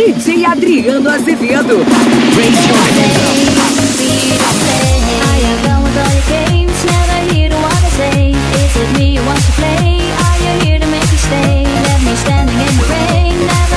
DJ Adriano Azevedo. Raise your hands up. Are you done with all your games? Never hear what I say. Is it me you want to play? Are you here to make me stay? Left me standing in the rain. Never